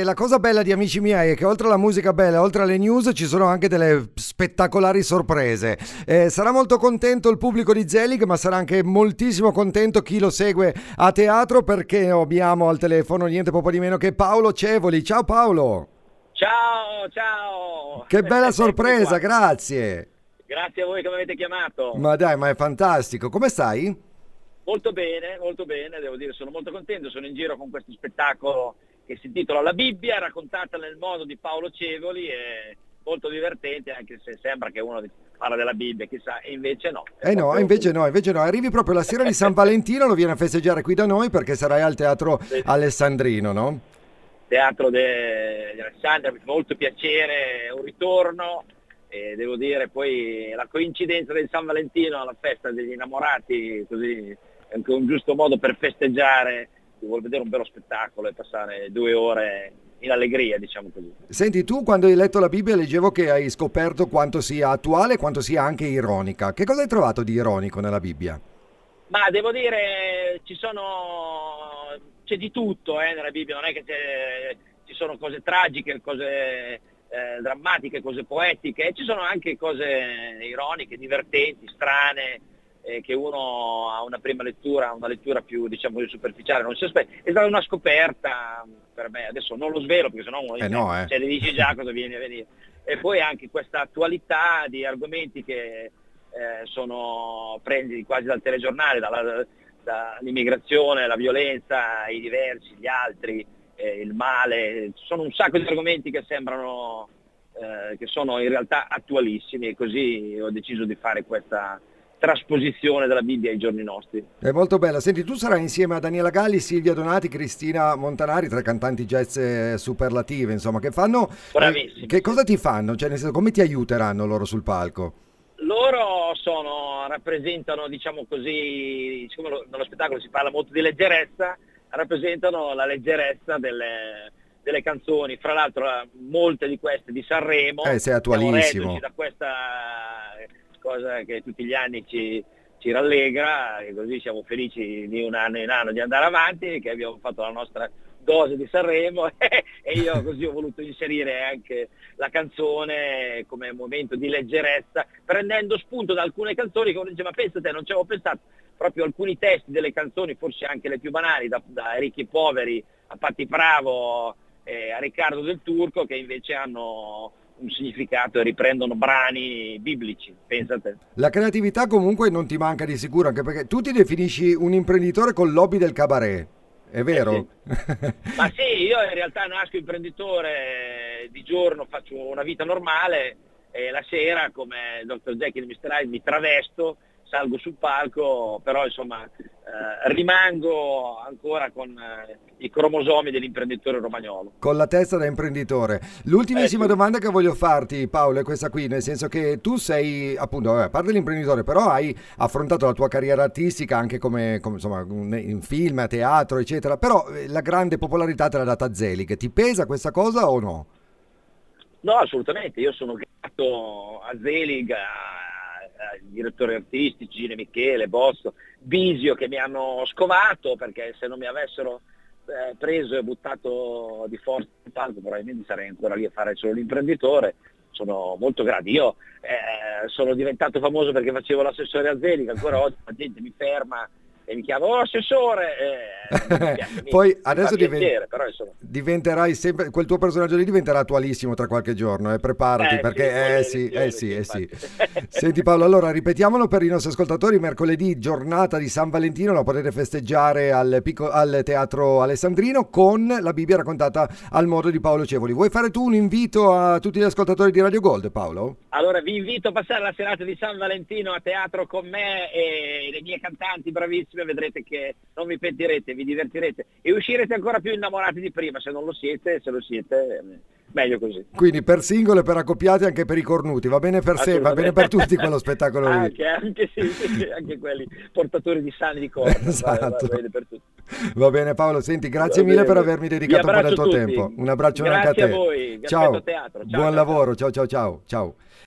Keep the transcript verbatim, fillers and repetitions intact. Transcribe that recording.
E la cosa bella di Amici miei è che oltre alla musica bella, oltre alle news, ci sono anche delle spettacolari sorprese. Eh, sarà molto contento il pubblico di Zelig, ma sarà anche moltissimo contento chi lo segue a teatro, perché abbiamo al telefono niente poco di meno che Paolo Cevoli. Ciao Paolo! Ciao, ciao! Che bella sorpresa, Eccomi qua. grazie! Grazie a voi che mi avete chiamato. Ma dai, ma è fantastico. Come stai? Molto bene, molto bene, devo dire, sono molto contento. Sono in giro con questo spettacolo che si intitola La Bibbia, raccontata nel modo di Paolo Cevoli, e molto divertente, anche se sembra che uno parla della Bibbia, chissà, e invece no. Eh no, invece no, invece no. Arrivi proprio la sera di San Valentino, lo vieni a festeggiare qui da noi perché sarai al Teatro Alessandrino, no? Teatro de- di Alessandria, mi fa molto piacere, un ritorno, e devo dire poi la coincidenza del San Valentino alla festa degli innamorati, così è anche un giusto modo per festeggiare, chi vuol vedere un bello spettacolo e passare due ore in allegria, diciamo così. Senti, tu quando hai letto la Bibbia leggevo che hai scoperto quanto sia attuale e quanto sia anche ironica. Che cosa hai trovato di ironico nella Bibbia? Ma devo dire, ci sono, c'è di tutto eh, nella Bibbia, non è che c'è, ci sono cose tragiche, cose eh, drammatiche, cose poetiche, ci sono anche cose ironiche, divertenti, strane, eh, che uno ha una prima lettura, una lettura più, diciamo, più superficiale, non si aspetta. È stata una scoperta per me, adesso non lo svelo perché sennò uno Eh dice, no, eh. cioè, le dici già cosa viene a venire. E poi anche questa attualità di argomenti che Eh, sono prendi quasi dal telegiornale, dalla, dall'immigrazione, la violenza, i diversi, gli altri, eh, il male, ci sono un sacco di argomenti che sembrano, eh, che sono in realtà attualissimi, e così ho deciso di fare questa trasposizione della Bibbia ai giorni nostri. È molto bella. Senti, tu sarai insieme a Daniela Galli, Silvia Donati, Cristina Montanari, tre cantanti jazz eh, superlative, insomma, che fanno... eh, Bravissimi. che cosa ti fanno? Cioè, nel senso, come ti aiuteranno loro sul palco? Loro sono, rappresentano, diciamo così, siccome lo- nello spettacolo si parla molto di leggerezza, rappresentano la leggerezza delle, delle canzoni. Fra l'altro eh, molte di queste di Sanremo, Eh, sei siamo attualissimo. reduci da questa cosa che tutti gli anni ci, ci rallegra, e così siamo felici di un anno in anno di andare avanti, che abbiamo fatto la nostra dose di Sanremo e io così ho voluto inserire anche la canzone come momento di leggerezza, prendendo spunto da alcune canzoni che uno dice, ma pensa te, non ci avevo pensato, proprio alcuni testi delle canzoni, forse anche le più banali, da, da Ricchi e Poveri a Patti Bravo, eh, a Riccardo del Turco, che invece hanno un significato e riprendono brani biblici, pensa te. La creatività comunque non ti manca di sicuro, anche perché tu ti definisci un imprenditore con l'hobby del cabaret, è vero? Ma sì, io in realtà nasco imprenditore, di giorno faccio una vita normale e la sera, come doctor Jekyll e mister Hyde, mi travesto, salgo sul palco, però insomma eh, rimango ancora con eh, i cromosomi dell'imprenditore romagnolo. Con la testa da imprenditore. L'ultimissima Eh sì. domanda che voglio farti, Paolo, è questa qui, nel senso che tu sei, appunto, vabbè, a parte l'imprenditore, però hai affrontato la tua carriera artistica anche come, come, insomma, un- in film, a teatro, eccetera, però eh, la grande popolarità te l'ha data Zelig. Ti pesa questa cosa o no? No, assolutamente, io sono grato a Zelig, a- ai direttori artistici, Gine Michele, Bozzo, Bisio, che mi hanno scovato, perché se non mi avessero eh, preso e buttato di forza in palco probabilmente sarei ancora lì a fare solo l'imprenditore. Sono molto grato. Io eh, sono diventato famoso perché facevo l'assessore a Zelig, ancora oggi la gente mi ferma e mi chiama, oh assessore, eh, non mi piace, mi, Poi mi adesso fa diven- piacere, però insomma. diventerai sempre, quel tuo personaggio lì diventerà attualissimo tra qualche giorno, eh, preparati, Eh sì, perché con eh le sì, eh elezioni, sì, sì, eh sì. infatti. Senti Paolo, allora ripetiamolo per i nostri ascoltatori: mercoledì, giornata di San Valentino, la potete festeggiare al, picco- al Teatro Alessandrino con la Bibbia raccontata al modo di Paolo Cevoli. Vuoi fare tu un invito a tutti gli ascoltatori di Radio Gold, Paolo? Allora vi invito a passare la serata di San Valentino a teatro con me e le mie cantanti bravissime, vedrete che non vi pentirete, vi divertirete e uscirete ancora più innamorati di prima. Se non lo siete, se lo siete, eh, meglio così. Quindi per singolo e per accoppiati, anche per i cornuti, va bene per sé, va bene per tutti quello spettacolo lì. Anche, anche, sì, sì, anche quelli portatori di sani di corda, va, va Esatto. bene per tutti. Va bene Paolo, senti, grazie Va mille per bene. avermi Vi dedicato un po' del abbraccio tuo tutti. tempo. Un abbraccio anche a Grazie a te. voi, vi aspetto Ciao, a teatro. Ciao, buon ciao, ciao. lavoro, ciao ciao ciao ciao.